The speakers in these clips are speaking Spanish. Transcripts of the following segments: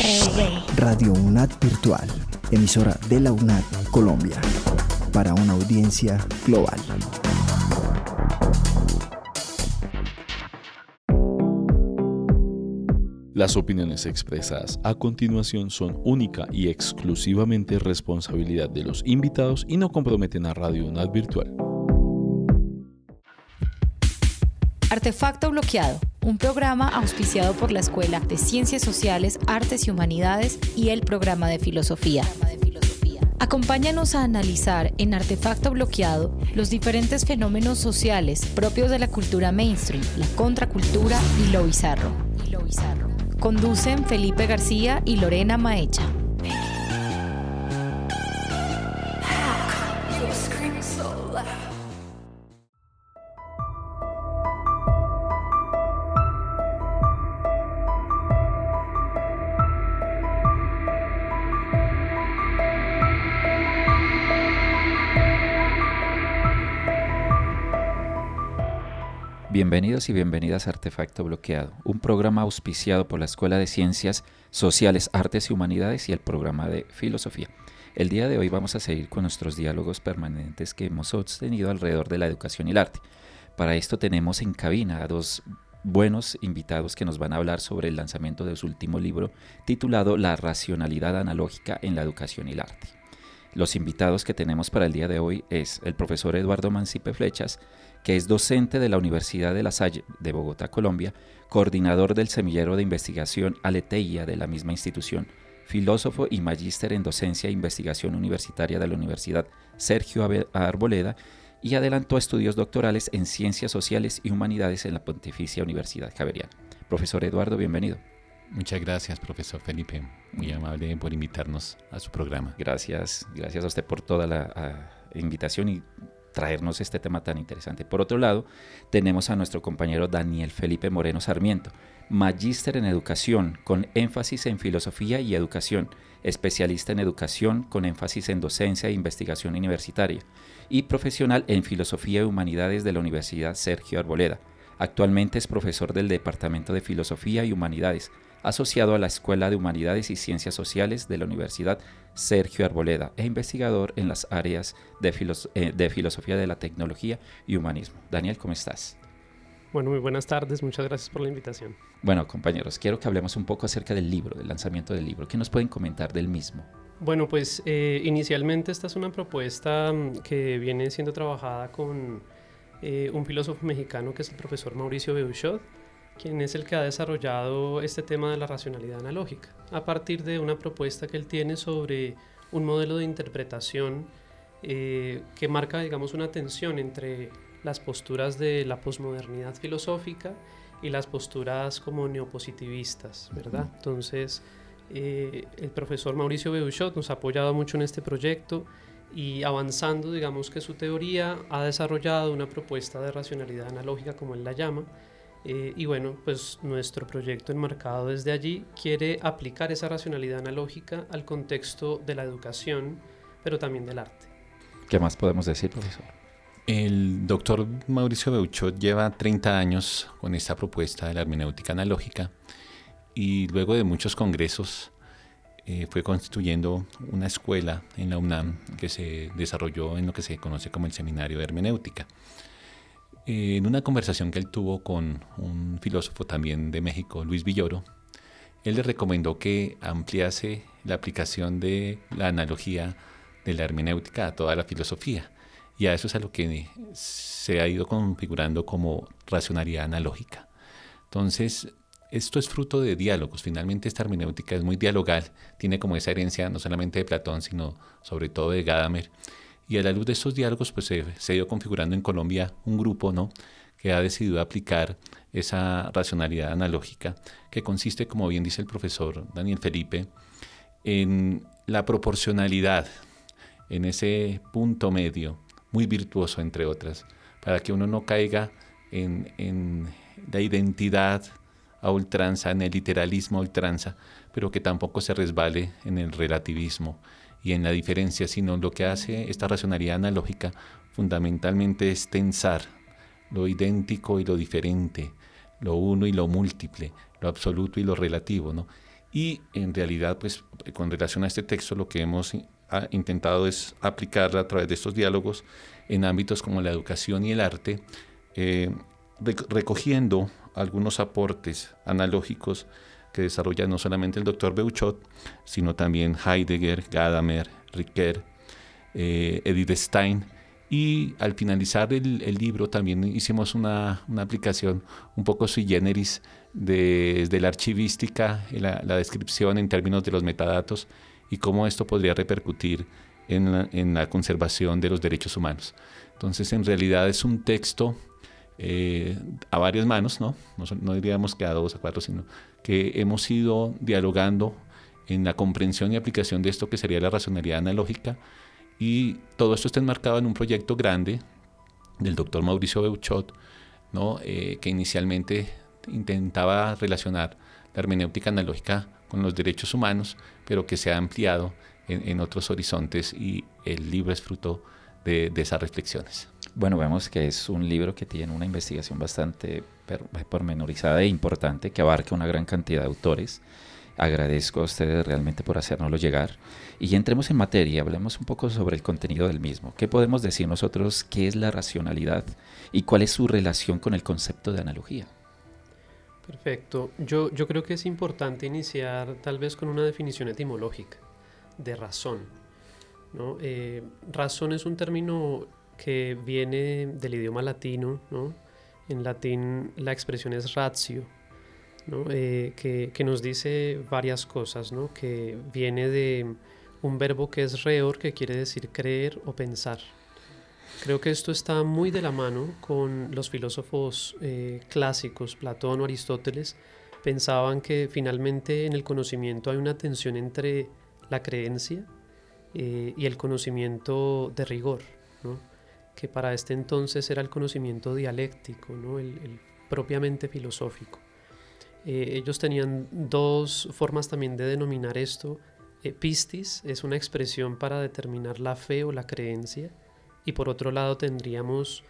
Radio UNAD Virtual, emisora de la UNAD Colombia, para una audiencia global. Las opiniones expresadas a continuación son única y exclusivamente responsabilidad de los invitados y no comprometen a Radio UNAD Virtual. Artefacto Bloqueado, un programa auspiciado por la Escuela de Ciencias Sociales, Artes y Humanidades y el Programa de Filosofía. Acompáñanos a analizar en Artefacto Bloqueado los diferentes fenómenos sociales propios de la cultura mainstream, la contracultura y lo bizarro. Conducen Felipe García y Lorena Maecha. Bienvenidos y bienvenidas a Artefacto Bloqueado, un programa auspiciado por la Escuela de Ciencias Sociales, Artes y Humanidades y el Programa de Filosofía. El día de hoy vamos a seguir con nuestros diálogos permanentes que hemos sostenido alrededor de la educación y el arte. Para esto tenemos en cabina a dos buenos invitados que nos van a hablar sobre el lanzamiento de su último libro titulado La racionalidad analógica en la educación y el arte. Los invitados que tenemos para el día de hoy es el profesor Eduardo Mancipe Flechas, que es docente de la Universidad de La Salle de Bogotá, Colombia, coordinador del semillero de investigación Aletheia de la misma institución, filósofo y magíster en docencia e investigación universitaria de la Universidad Sergio Arboleda y adelantó estudios doctorales en ciencias sociales y humanidades en la Pontificia Universidad Javeriana. Profesor Eduardo, bienvenido. Muchas gracias, profesor Felipe. Muy amable por invitarnos a su programa. Gracias a usted por toda la invitación y traernos este tema tan interesante. Por otro lado, tenemos a nuestro compañero Daniel Felipe Moreno Sarmiento, magíster en educación con énfasis en filosofía y educación, especialista en educación con énfasis en docencia e investigación universitaria y profesional en filosofía y humanidades de la Universidad Sergio Arboleda. Actualmente es profesor del Departamento de Filosofía y Humanidades, asociado a la Escuela de Humanidades y Ciencias Sociales de la Universidad Sergio Arboleda e investigador en las áreas de Filosofía de la Tecnología y Humanismo. Daniel, ¿cómo estás? Bueno, muy buenas tardes, muchas gracias por la invitación. Bueno, compañeros, quiero que hablemos un poco acerca del libro, del lanzamiento del libro. ¿Qué nos pueden comentar del mismo? Bueno, pues inicialmente esta es una propuesta que viene siendo trabajada con un filósofo mexicano que es el profesor Mauricio Beuchot, quien es el que ha desarrollado este tema de la racionalidad analógica, a partir de una propuesta que él tiene sobre un modelo de interpretación que marca, digamos, una tensión entre las posturas de la posmodernidad filosófica y las posturas como neopositivistas, ¿verdad? Entonces, el profesor Mauricio Beuchot nos ha apoyado mucho en este proyecto y avanzando, digamos que su teoría ha desarrollado una propuesta de racionalidad analógica, como él la llama, y bueno, pues nuestro proyecto enmarcado desde allí quiere aplicar esa racionalidad analógica al contexto de la educación, pero también del arte. ¿Qué más podemos decir, profesor? El doctor Mauricio Beuchot lleva 30 años con esta propuesta de la hermenéutica analógica y luego de muchos congresos fue constituyendo una escuela en la UNAM que se desarrolló en lo que se conoce como el Seminario de Hermenéutica. En una conversación que él tuvo con un filósofo también de México, Luis Villoro, él le recomendó que ampliase la aplicación de la analogía de la hermenéutica a toda la filosofía. Y a eso es a lo que se ha ido configurando como racionalidad analógica. Entonces, esto es fruto de diálogos. Finalmente, esta hermenéutica es muy dialogal, tiene como esa herencia no solamente de Platón, sino sobre todo de Gadamer. Y a la luz de estos diálogos, pues se ha ido configurando en Colombia un grupo, ¿no?, que ha decidido aplicar esa racionalidad analógica, que consiste, como bien dice el profesor Daniel Felipe, en la proporcionalidad, en ese punto medio, muy virtuoso, entre otras, para que uno no caiga en la identidad a ultranza, en el literalismo a ultranza, pero que tampoco se resbale en el relativismo y en la diferencia, sino lo que hace esta racionalidad analógica fundamentalmente es tensar lo idéntico y lo diferente, lo uno y lo múltiple, lo absoluto y lo relativo, ¿no? Y en realidad, pues, con relación a este texto, lo que hemos intentado es aplicarla a través de estos diálogos en ámbitos como la educación y el arte, recogiendo algunos aportes analógicos que desarrolla no solamente el doctor Beuchot, sino también Heidegger, Gadamer, Ricoeur, Edith Stein. Y al finalizar el libro también hicimos una aplicación un poco sui generis desde la archivística, la descripción en términos de los metadatos y cómo esto podría repercutir en la conservación de los derechos humanos. Entonces, en realidad es un texto a varias manos, ¿no? No diríamos que a 2, a 4, sino que hemos ido dialogando en la comprensión y aplicación de esto que sería la racionalidad analógica, y todo esto está enmarcado en un proyecto grande del doctor Mauricio Beuchot, ¿no? Que inicialmente intentaba relacionar la hermenéutica analógica con los derechos humanos, pero que se ha ampliado en otros horizontes, y el libro es fruto de esas reflexiones. Bueno, vemos que es un libro que tiene una investigación bastante pormenorizada e importante, que abarca una gran cantidad de autores. Agradezco a ustedes realmente por hacérnoslo llegar. Y entremos en materia, hablemos un poco sobre el contenido del mismo. ¿Qué podemos decir nosotros? ¿Qué es la racionalidad? ¿Y cuál es su relación con el concepto de analogía? Perfecto. Yo creo que es importante iniciar tal vez con una definición etimológica de razón, ¿no? Razón es un término que viene del idioma latino, ¿no? En latín la expresión es ratio, ¿no? Que nos dice varias cosas, ¿no? Que viene de un verbo que es reor, que quiere decir creer o pensar. Creo que esto está muy de la mano con los filósofos clásicos. Platón o Aristóteles pensaban que finalmente en el conocimiento hay una tensión entre la creencia y el conocimiento de rigor, ¿no? Que para este entonces era el conocimiento dialéctico, ¿no? el propiamente filosófico. Ellos tenían dos formas también de denominar esto. Pistis es una expresión para determinar la fe o la creencia, y por otro lado tendríamos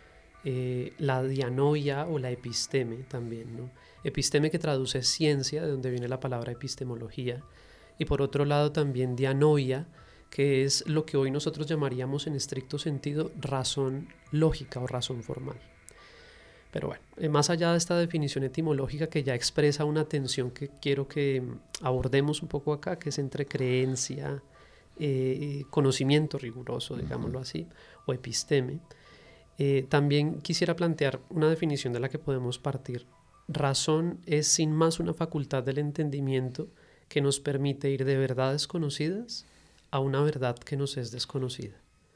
la dianoia o la episteme también, ¿no? Episteme, que traduce ciencia, de donde viene la palabra epistemología, y por otro lado también dianoia, que es lo que hoy nosotros llamaríamos en estricto sentido razón lógica o razón formal. Pero bueno, más allá de esta definición etimológica que ya expresa una tensión que quiero que abordemos un poco acá, que es entre creencia, conocimiento riguroso, digámoslo así, o episteme, también quisiera plantear una definición de la que podemos partir. Razón es sin más una facultad del entendimiento que nos permite ir de verdades conocidas a una verdad que nos es desconocida.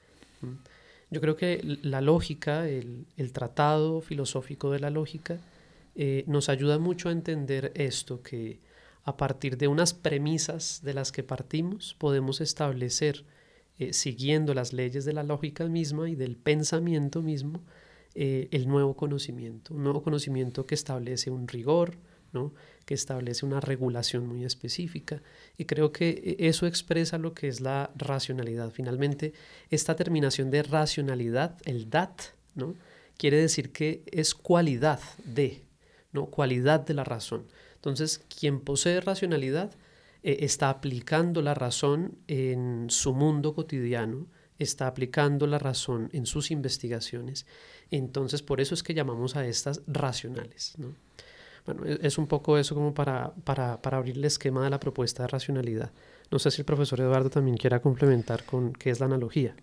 Yo creo que la lógica, el tratado filosófico de la lógica, nos ayuda mucho a entender esto, que a partir de unas premisas de las que partimos podemos establecer, siguiendo las leyes de la lógica misma y del pensamiento mismo, el nuevo conocimiento, un nuevo conocimiento que establece un rigor, ¿no? Que establece una regulación muy específica, y creo que eso expresa lo que es la racionalidad. Finalmente, esta terminación de racionalidad, el dat, ¿no? Quiere decir que es cualidad de, ¿no? Cualidad de la razón. Entonces, quien posee racionalidad está aplicando la razón en su mundo cotidiano, está aplicando la razón en sus investigaciones. Entonces, por eso es que llamamos a estas racionales, ¿no? Bueno, es un poco eso como para abrir el esquema de la propuesta de racionalidad. No sé si el profesor Eduardo también quiera complementar con qué es la analogía.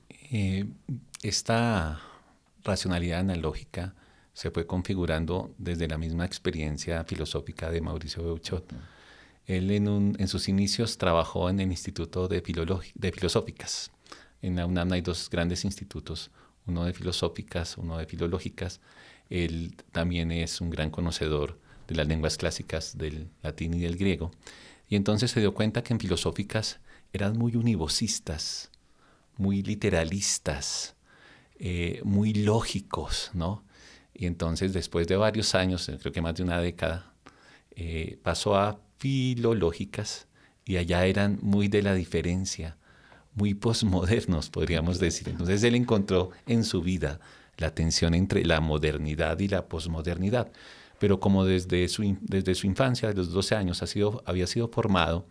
Esta racionalidad analógica se fue configurando desde la misma experiencia filosófica de Mauricio Beuchot. Él en sus inicios trabajó en el Instituto de Filosóficas. En la UNAM hay dos grandes institutos, uno de filosóficas, uno de filológicas. Él también es un gran conocedor de las lenguas clásicas del latín y del griego, y entonces se dio cuenta que en filosóficas eran muy univocistas, muy literalistas, muy lógicos, ¿no? Y entonces, después de varios años, creo que más de una década, pasó a filológicas, y allá eran muy de la diferencia, muy posmodernos, podríamos decir. Entonces él encontró en su vida la tensión entre la modernidad y la posmodernidad. pero como desde su infancia, desde los 12 años, había sido formado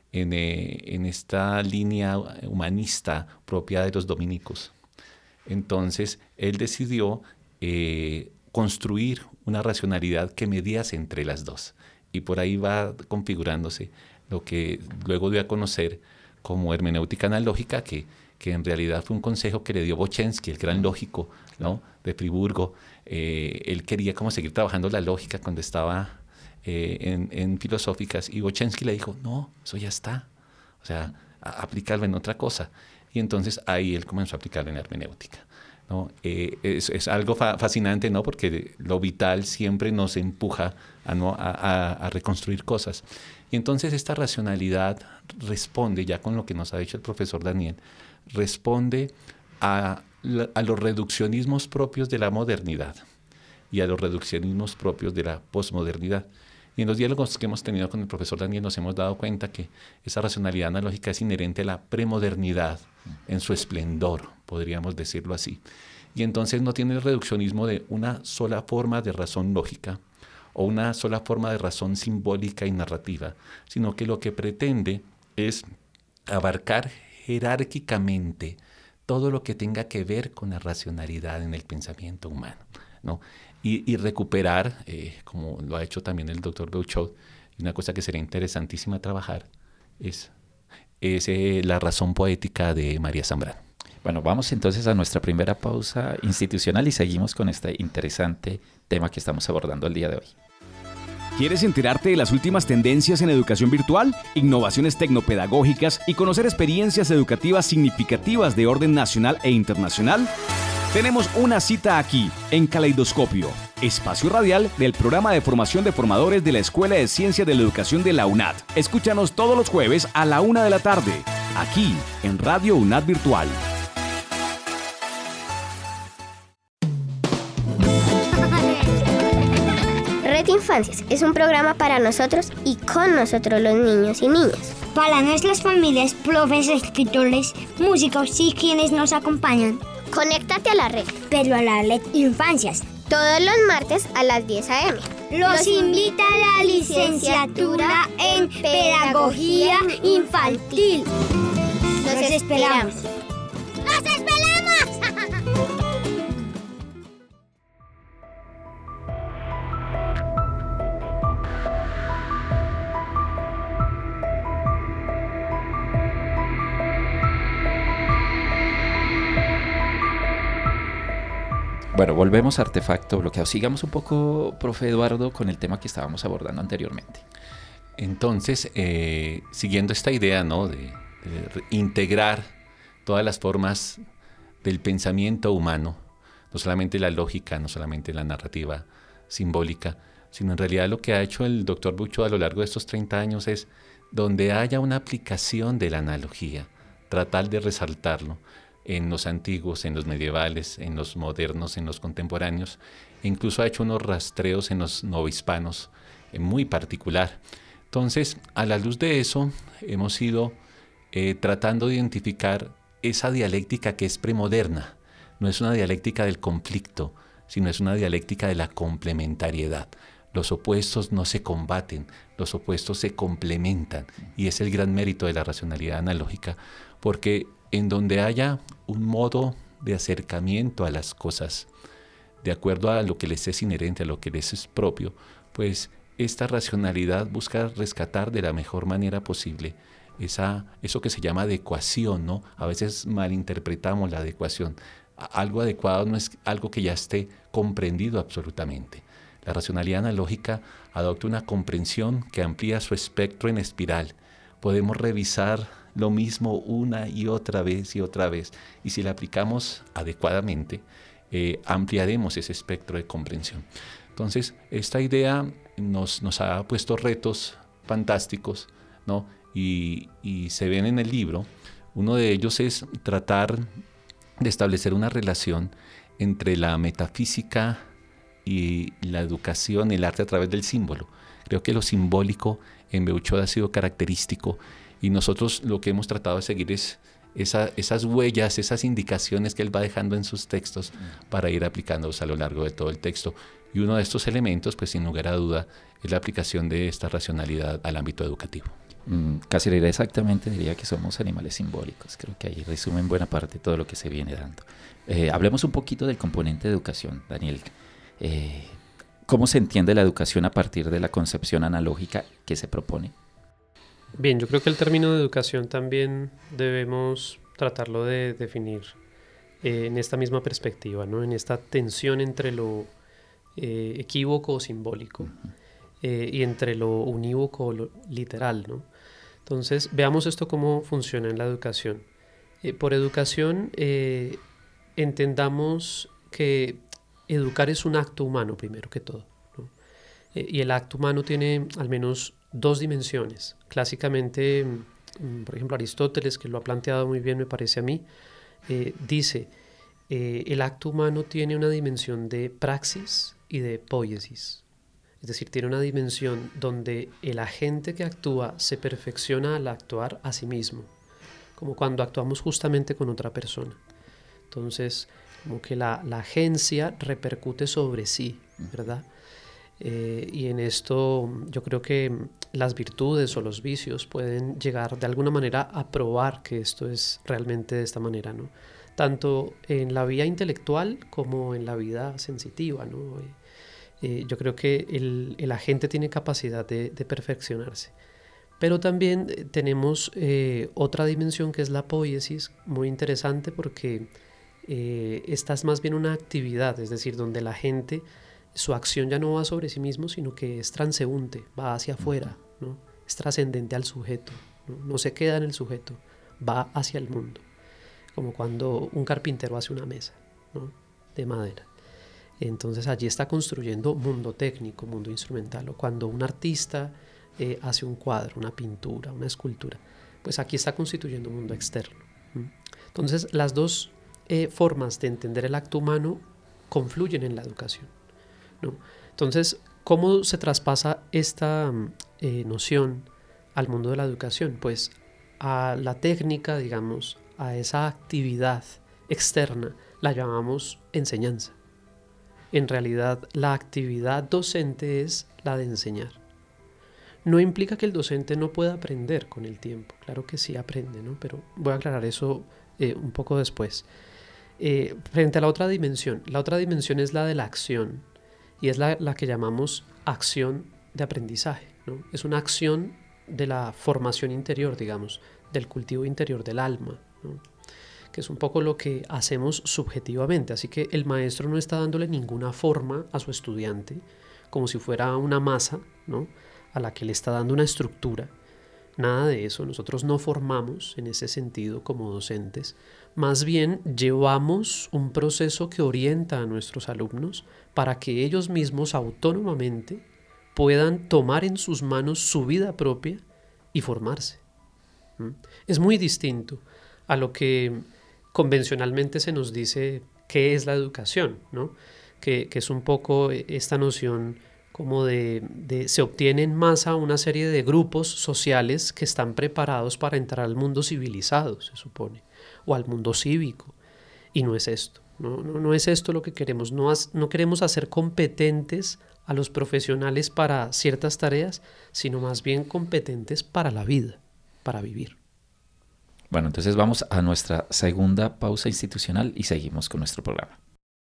en esta línea humanista propia de los dominicos. Entonces, él decidió construir una racionalidad que mediase entre las dos. Y por ahí va configurándose lo que luego dio a conocer como hermenéutica analógica, que en realidad fue un consejo que le dio Bochensky, el gran lógico, ¿no?, de Friburgo. Él quería como seguir trabajando la lógica cuando estaba en filosóficas, y Bochensky le dijo, no, eso ya está, o sea, aplicarlo en otra cosa. Y entonces ahí él comenzó a aplicarlo en la hermenéutica, ¿no? Es algo fascinante, ¿no?, porque lo vital siempre nos empuja a reconstruir cosas. Y entonces esta racionalidad responde, ya con lo que nos ha dicho el profesor Daniel, responde a los reduccionismos propios de la modernidad y a los reduccionismos propios de la posmodernidad. Y en los diálogos que hemos tenido con el profesor Daniel nos hemos dado cuenta que esa racionalidad analógica es inherente a la premodernidad en su esplendor, podríamos decirlo así. Y entonces no tiene el reduccionismo de una sola forma de razón lógica o una sola forma de razón simbólica y narrativa, sino que lo que pretende es abarcar jerárquicamente todo lo que tenga que ver con la racionalidad en el pensamiento humano, ¿no? Y recuperar, como lo ha hecho también el doctor Beuchot, una cosa que sería interesantísima trabajar es la razón poética de María Zambrano. Bueno, vamos entonces a nuestra primera pausa institucional y seguimos con este interesante tema que estamos abordando el día de hoy. ¿Quieres enterarte de las últimas tendencias en educación virtual, innovaciones tecnopedagógicas y conocer experiencias educativas significativas de orden nacional e internacional? Tenemos una cita aquí, en Caleidoscopio, espacio radial del programa de formación de formadores de la Escuela de Ciencias de la Educación de la UNAD. Escúchanos todos los jueves a la 1 de la tarde, aquí en Radio UNAD Virtual. Red Infancias es un programa para nosotros y con nosotros los niños y niñas. Para nuestras familias, profes, escritores, músicos y quienes nos acompañan. Conéctate a la red. Pero a la Red Infancias. Todos los martes a las 10 a.m. Los invita a la licenciatura en Pedagogía Infantil. Los esperamos. ¡Los esperamos! Bueno, volvemos a Artefacto Bloqueado. Sigamos un poco, profe Eduardo, con el tema que estábamos abordando anteriormente. Entonces, siguiendo esta idea, ¿no?, de integrar todas las formas del pensamiento humano, no solamente la lógica, no solamente la narrativa simbólica, sino en realidad lo que ha hecho el doctor Beuchot a lo largo de estos 30 años es, donde haya una aplicación de la analogía, tratar de resaltarlo en los antiguos, en los medievales, en los modernos, en los contemporáneos, e incluso ha hecho unos rastreos en los novohispanos muy particular. Entonces, a la luz de eso, hemos ido tratando de identificar esa dialéctica que es premoderna. No es una dialéctica del conflicto, sino es una dialéctica de la complementariedad. Los opuestos no se combaten, los opuestos se complementan, y es el gran mérito de la racionalidad analógica, porque en donde haya un modo de acercamiento a las cosas, de acuerdo a lo que les es inherente, a lo que les es propio, pues esta racionalidad busca rescatar de la mejor manera posible eso que se llama adecuación, ¿no? A veces malinterpretamos la adecuación. Algo adecuado no es algo que ya esté comprendido absolutamente. La racionalidad analógica adopta una comprensión que amplía su espectro en espiral. Podemos revisar lo mismo una y otra vez, y si la aplicamos adecuadamente, ampliaremos ese espectro de comprensión. Entonces, esta idea nos ha puesto retos fantásticos, ¿no? Y se ven en el libro. Uno de ellos es tratar de establecer una relación entre la metafísica y la educación, el arte a través del símbolo. Creo que lo simbólico en Beuchot ha sido característico, y nosotros lo que hemos tratado de seguir es esas huellas, esas indicaciones que él va dejando en sus textos para ir aplicándolos a lo largo de todo el texto. Y uno de estos elementos, pues sin lugar a duda, es la aplicación de esta racionalidad al ámbito educativo. Casi exactamente diría que somos animales simbólicos. Creo que ahí resumen buena parte de todo lo que se viene dando. Hablemos un poquito del componente de educación, Daniel. ¿Cómo se entiende la educación a partir de la concepción analógica que se propone? Bien, yo creo que el término de educación también debemos tratarlo de definir en esta misma perspectiva, ¿no? En esta tensión entre lo equívoco o simbólico y entre lo unívoco o lo literal, ¿no? Entonces, veamos esto cómo funciona en la educación. Por educación, entendamos que educar es un acto humano, primero que todo, ¿no? Y el acto humano tiene al menos dos dimensiones. Clásicamente, por ejemplo, Aristóteles, que lo ha planteado muy bien, me parece a mí, dice, el acto humano tiene una dimensión de praxis y de poiesis. Es decir, tiene una dimensión donde el agente que actúa se perfecciona al actuar a sí mismo, como cuando actuamos justamente con otra persona. Entonces, como que la agencia repercute sobre sí, ¿verdad? Y en esto yo creo que las virtudes o los vicios pueden llegar de alguna manera a probar que esto es realmente de esta manera, ¿no? Tanto en la vía intelectual como en la vida sensitiva, ¿no? Yo creo que el agente tiene capacidad de perfeccionarse. Pero también tenemos otra dimensión que es la poiesis, muy interesante porque esta es más bien una actividad, es decir, donde la gente, su acción ya no va sobre sí mismo, sino que es transeúnte, va hacia afuera, ¿no? Es trascendente al sujeto, ¿no? No se queda en el sujeto, va hacia el mundo, como cuando un carpintero hace una mesa, ¿no? De madera. Entonces allí está construyendo mundo técnico, mundo instrumental, o cuando un artista hace un cuadro, una pintura, una escultura, pues aquí está constituyendo un mundo externo. Entonces las dos formas de entender el acto humano confluyen en la educación, ¿no? Entonces, ¿cómo se traspasa esta noción al mundo de la educación? Pues a la técnica, digamos, a esa actividad externa, la llamamos enseñanza. En realidad, la actividad docente es la de enseñar. No implica que el docente no pueda aprender con el tiempo. Claro que sí aprende, ¿no? Pero voy a aclarar eso un poco después. Frente a la otra dimensión es la de la acción y es la que llamamos acción de aprendizaje, ¿no? Es una acción de la formación interior, digamos, del cultivo interior del alma, ¿no? Que es un poco lo que hacemos subjetivamente. Así que el maestro no está dándole ninguna forma a su estudiante como si fuera una masa, ¿no? A la que le está dando una estructura. Nada de eso. Nosotros no formamos en ese sentido como docentes. Más bien llevamos un proceso que orienta a nuestros alumnos para que ellos mismos autónomamente puedan tomar en sus manos su vida propia y formarse. Es muy distinto a lo que convencionalmente se nos dice qué es la educación, ¿no? Que es un poco esta noción como se obtiene en masa una serie de grupos sociales que están preparados para entrar al mundo civilizado, se supone, o al mundo cívico, y no es esto, no es esto lo que queremos, no queremos hacer competentes a los profesionales para ciertas tareas, sino más bien competentes para la vida, para vivir. Bueno, entonces vamos a nuestra segunda pausa institucional y seguimos con nuestro programa.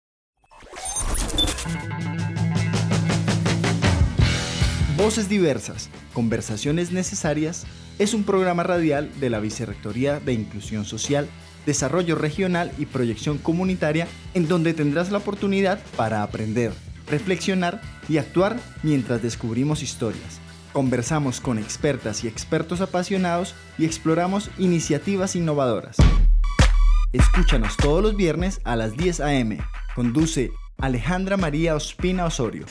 Voces diversas, conversaciones necesarias, es un programa radial de la Vicerrectoría de Inclusión Social, Desarrollo Regional y Proyección Comunitaria, en donde tendrás la oportunidad para aprender, reflexionar y actuar mientras descubrimos historias. Conversamos con expertas y expertos apasionados y exploramos iniciativas innovadoras. Escúchanos todos los viernes a las 10 a.m. Conduce Alejandra María Ospina Osorio.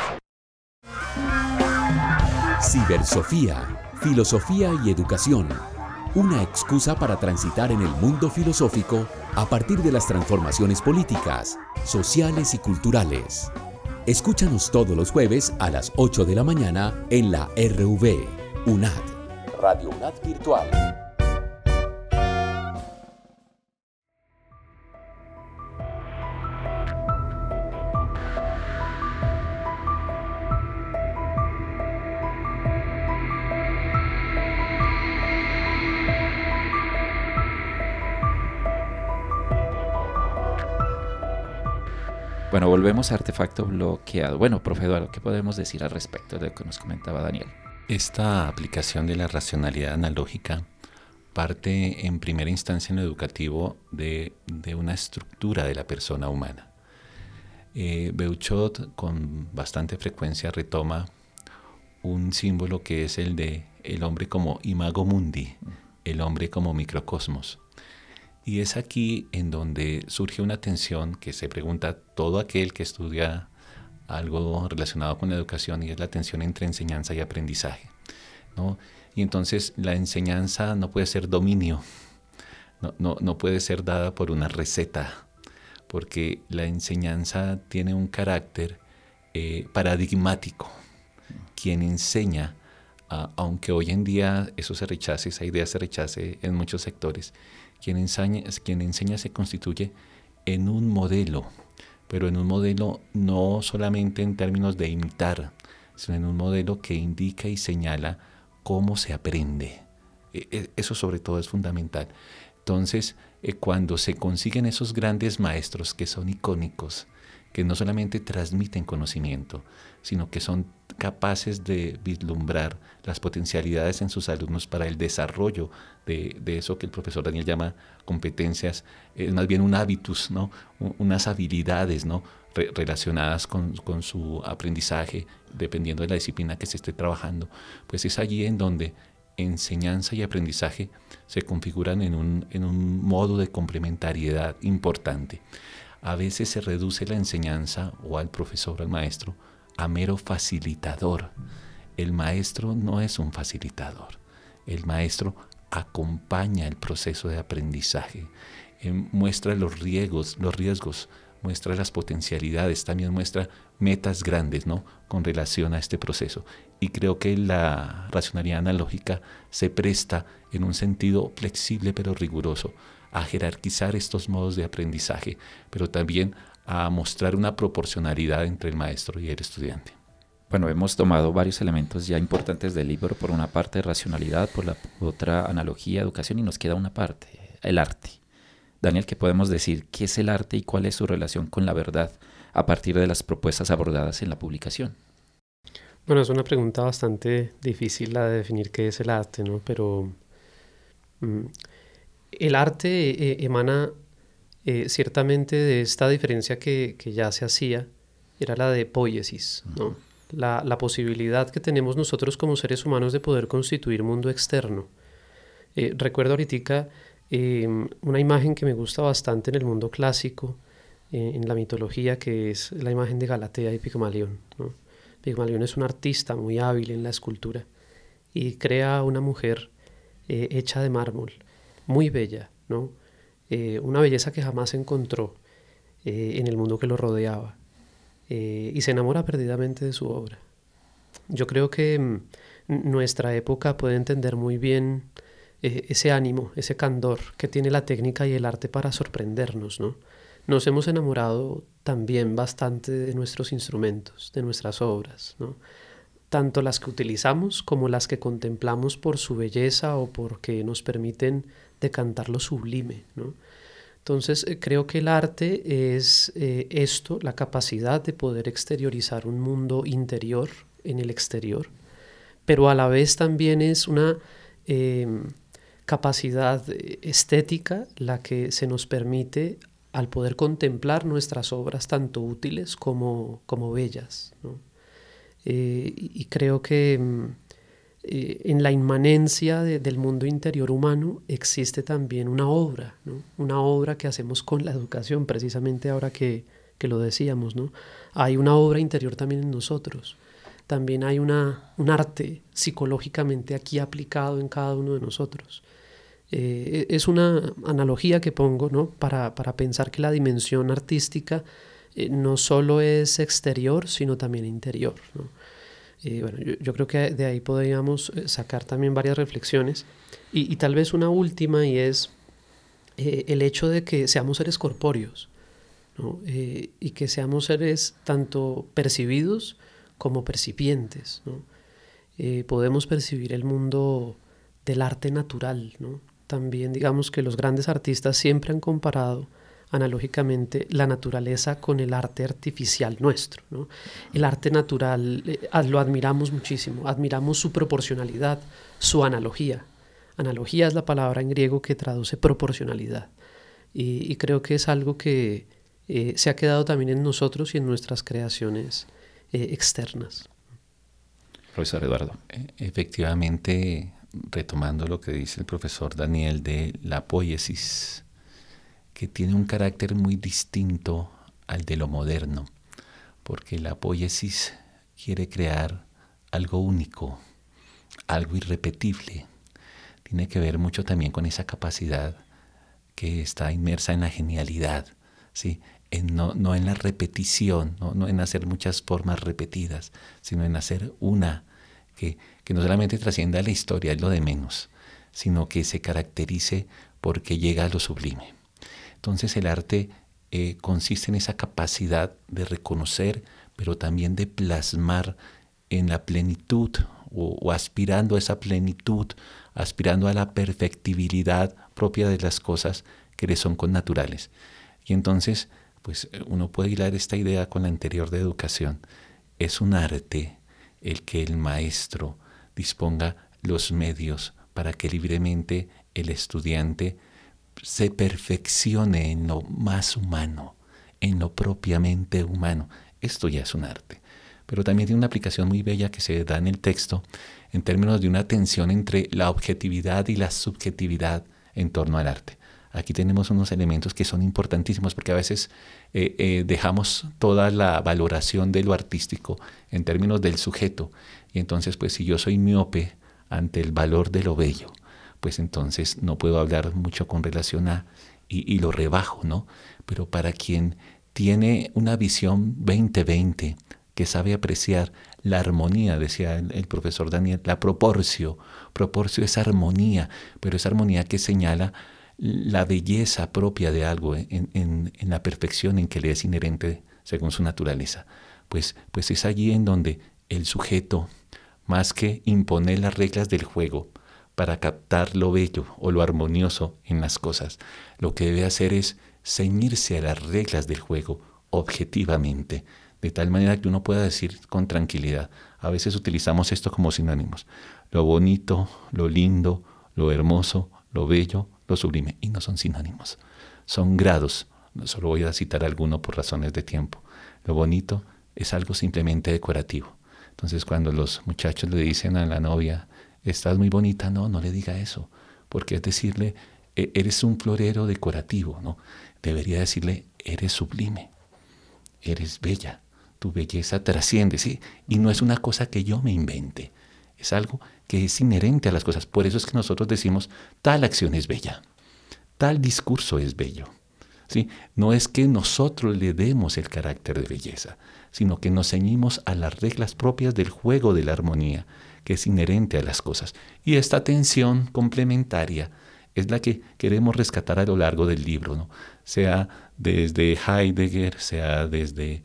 Cibersofía, filosofía y educación. Una excusa para transitar en el mundo filosófico a partir de las transformaciones políticas, sociales y culturales. Escúchanos todos los jueves a las 8 de la mañana en la RV, UNAD, Radio UNAD Virtual. Bueno, volvemos a artefacto bloqueado. Bueno, profe Eduardo, ¿qué podemos decir al respecto de lo que nos comentaba Daniel? Esta aplicación de la racionalidad analógica parte en primera instancia en lo educativo de una estructura de la persona humana. Beuchot con bastante frecuencia retoma un símbolo que es el de el hombre como imago mundi, el hombre como microcosmos. Y es aquí en donde surge una tensión que se pregunta todo aquel que estudia algo relacionado con la educación, y es la tensión entre enseñanza y aprendizaje, ¿no? Y entonces la enseñanza no puede ser dominio, no puede ser dada por una receta, porque la enseñanza tiene un carácter paradigmático. Quien enseña, aunque hoy en día eso se rechace, esa idea se rechace en muchos sectores, quien enseña se constituye en un modelo, pero en un modelo no solamente en términos de imitar, sino en un modelo que indica y señala cómo se aprende. Eso sobre todo es fundamental. Entonces, cuando se consiguen esos grandes maestros que son icónicos, que no solamente transmiten conocimiento, sino que son capaces de vislumbrar las potencialidades en sus alumnos para el desarrollo de eso que el profesor Daniel llama competencias, más bien un hábitus, ¿no? Unas habilidades, ¿no? Relacionadas con su aprendizaje, dependiendo de la disciplina que se esté trabajando, pues es allí en donde enseñanza y aprendizaje se configuran en un modo de complementariedad importante. A veces se reduce la enseñanza o al profesor, al maestro, a mero facilitador. El maestro no es un facilitador. El maestro acompaña el proceso de aprendizaje, muestra los riesgos, muestra las potencialidades, también muestra metas grandes, ¿no?, con relación a este proceso. Y creo que la racionalidad analógica se presta en un sentido flexible pero riguroso a jerarquizar estos modos de aprendizaje, pero también a mostrar una proporcionalidad entre el maestro y el estudiante. Bueno, hemos tomado varios elementos ya importantes del libro. Por una parte, racionalidad, por la otra, analogía, educación, y nos queda una parte, el arte. Daniel, ¿qué podemos decir? ¿Qué es el arte y cuál es su relación con la verdad a partir de las propuestas abordadas en la publicación? Bueno, es una pregunta bastante difícil la de definir qué es el arte, ¿no? Pero el arte emana ciertamente de esta diferencia que ya se hacía, era la de poiesis, ¿no? La posibilidad que tenemos nosotros como seres humanos de poder constituir mundo externo. Recuerdo ahorita una imagen que me gusta bastante en el mundo clásico, en la mitología, que es la imagen de Galatea y Pigmalión, ¿no? Pigmalión es un artista muy hábil en la escultura y crea una mujer hecha de mármol, muy bella, ¿no? Una belleza que jamás encontró en el mundo que lo rodeaba, y se enamora perdidamente de su obra. Yo creo que nuestra época puede entender muy bien ese ánimo, ese candor que tiene la técnica y el arte para sorprendernos, ¿no? Nos hemos enamorado también bastante de nuestros instrumentos, de nuestras obras, ¿no? Tanto las que utilizamos como las que contemplamos por su belleza o porque nos permiten decantar lo sublime, ¿no? Entonces creo que el arte es esto, la capacidad de poder exteriorizar un mundo interior en el exterior, pero a la vez también es una capacidad estética la que se nos permite al poder contemplar nuestras obras tanto útiles como bellas, ¿no? Y creo que en la inmanencia del mundo interior humano existe también una obra, ¿no? Una obra que hacemos con la educación, precisamente ahora que lo decíamos, ¿no? Hay una obra interior también en nosotros. También hay un arte psicológicamente aquí aplicado en cada uno de nosotros. Es una analogía que pongo, ¿no?, para pensar que la dimensión artística no solo es exterior, sino también interior, ¿no? Bueno, yo creo que de ahí podríamos sacar también varias reflexiones y tal vez una última, y es el hecho de que seamos seres corpóreos, ¿no? Y que seamos seres tanto percibidos como percipientes, ¿no? Podemos percibir el mundo del arte natural, ¿no? También digamos que los grandes artistas siempre han comparado analógicamente la naturaleza con el arte artificial nuestro, ¿no? El arte natural lo admiramos muchísimo, admiramos su proporcionalidad, su analogía. Analogía es la palabra en griego que traduce proporcionalidad. Y creo que es algo que se ha quedado también en nosotros y en nuestras creaciones externas. Profesor Eduardo. Efectivamente, retomando lo que dice el profesor Daniel de la poiesis, que tiene un carácter muy distinto al de lo moderno, porque la poiesis quiere crear algo único, algo irrepetible. Tiene que ver mucho también con esa capacidad que está inmersa en la genialidad, ¿sí? No en la repetición, no en hacer muchas formas repetidas, sino en hacer una que no solamente trascienda la historia, es lo de menos, sino que se caracterice porque llega a lo sublime. Entonces el arte consiste en esa capacidad de reconocer, pero también de plasmar en la plenitud o aspirando a esa plenitud, aspirando a la perfectibilidad propia de las cosas que le son connaturales. Y entonces, pues uno puede hilar esta idea con la anterior de educación. Es un arte el que el maestro disponga los medios para que libremente el estudiante se perfeccione en lo más humano, en lo propiamente humano. Esto ya es un arte. Pero también tiene una aplicación muy bella que se da en el texto en términos de una tensión entre la objetividad y la subjetividad en torno al arte. Aquí tenemos unos elementos que son importantísimos porque a veces dejamos toda la valoración de lo artístico en términos del sujeto. Y entonces, pues si yo soy miope ante el valor de lo bello, pues entonces no puedo hablar mucho con relación a, y lo rebajo, ¿no? Pero para quien tiene una visión 2020, que sabe apreciar la armonía, decía el profesor Daniel, la proporcio es armonía, pero es armonía que señala la belleza propia de algo en la perfección en que le es inherente según su naturaleza. Pues es allí en donde el sujeto, más que imponer las reglas del juego para captar lo bello o lo armonioso en las cosas, lo que debe hacer es ceñirse a las reglas del juego objetivamente, de tal manera que uno pueda decir con tranquilidad. A veces utilizamos esto como sinónimos: lo bonito, lo lindo, lo hermoso, lo bello, lo sublime, y no son sinónimos, son grados. No solo voy a citar alguno por razones de tiempo. Lo bonito es algo simplemente decorativo. Entonces, cuando los muchachos le dicen a la novia, estás muy bonita, no le diga eso, porque es decirle, eres un florero decorativo, ¿no? Debería decirle, eres sublime, eres bella, tu belleza trasciende, ¿sí? Y no es una cosa que yo me invente, es algo que es inherente a las cosas. Por eso es que nosotros decimos, tal acción es bella, tal discurso es bello, ¿sí? No es que nosotros le demos el carácter de belleza, sino que nos ceñimos a las reglas propias del juego de la armonía, que es inherente a las cosas. Y esta tensión complementaria es la que queremos rescatar a lo largo del libro, ¿no? Sea desde Heidegger, sea desde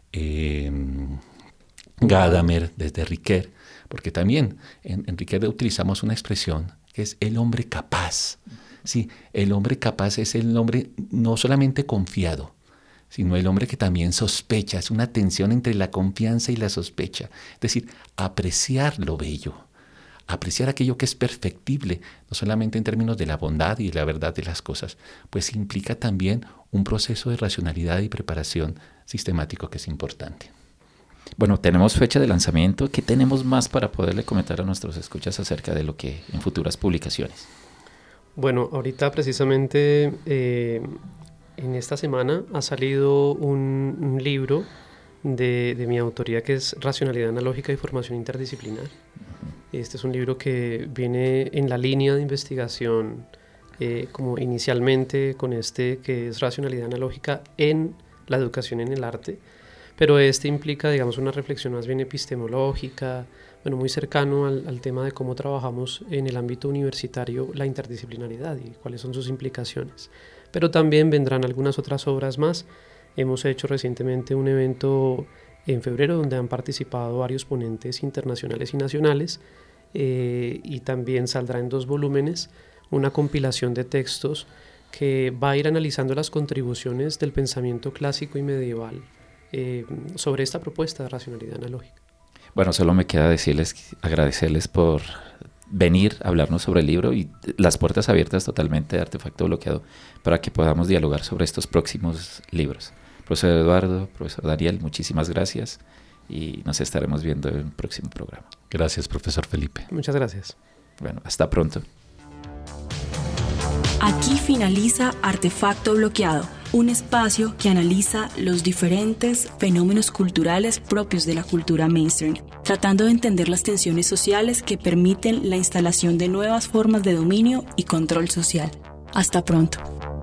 Gadamer, desde Ricoeur, porque también en Ricoeur utilizamos una expresión que es el hombre capaz. Sí, el hombre capaz es el hombre no solamente confiado, sino el hombre que también sospecha. Es una tensión entre la confianza y la sospecha. Es decir, apreciar lo bello, apreciar aquello que es perfectible, no solamente en términos de la bondad y la verdad de las cosas, pues implica también un proceso de racionalidad y preparación sistemático que es importante. Bueno, tenemos fecha de lanzamiento. ¿Qué tenemos más para poderle comentar a nuestros escuchas acerca de lo que en futuras publicaciones? Bueno, ahorita precisamente en esta semana ha salido un libro de mi autoría que es Racionalidad Analógica y Formación Interdisciplinar. Este es un libro que viene en la línea de investigación como inicialmente con este que es Racionalidad Analógica en la educación en el arte, pero este implica, digamos, una reflexión más bien epistemológica, bueno, muy cercano al tema de cómo trabajamos en el ámbito universitario la interdisciplinaridad y cuáles son sus implicaciones. Pero también vendrán algunas otras obras más. Hemos hecho recientemente un evento en febrero donde han participado varios ponentes internacionales y nacionales y también saldrá en 2 volúmenes una compilación de textos que va a ir analizando las contribuciones del pensamiento clásico y medieval sobre esta propuesta de racionalidad analógica. Bueno, solo me queda agradecerles por venir a hablarnos sobre el libro y las puertas abiertas totalmente de Artefacto Bloqueado para que podamos dialogar sobre estos próximos libros. Profesor Eduardo, profesor Daniel, muchísimas gracias y nos estaremos viendo en un próximo programa. Gracias, profesor Felipe. Muchas gracias. Bueno, hasta pronto. Aquí finaliza Artefacto Bloqueado, un espacio que analiza los diferentes fenómenos culturales propios de la cultura mainstream, tratando de entender las tensiones sociales que permiten la instalación de nuevas formas de dominio y control social. Hasta pronto.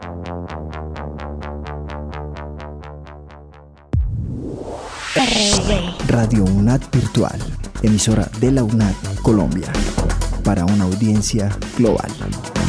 Radio UNAD Virtual, emisora de la UNAD Colombia, para una audiencia global.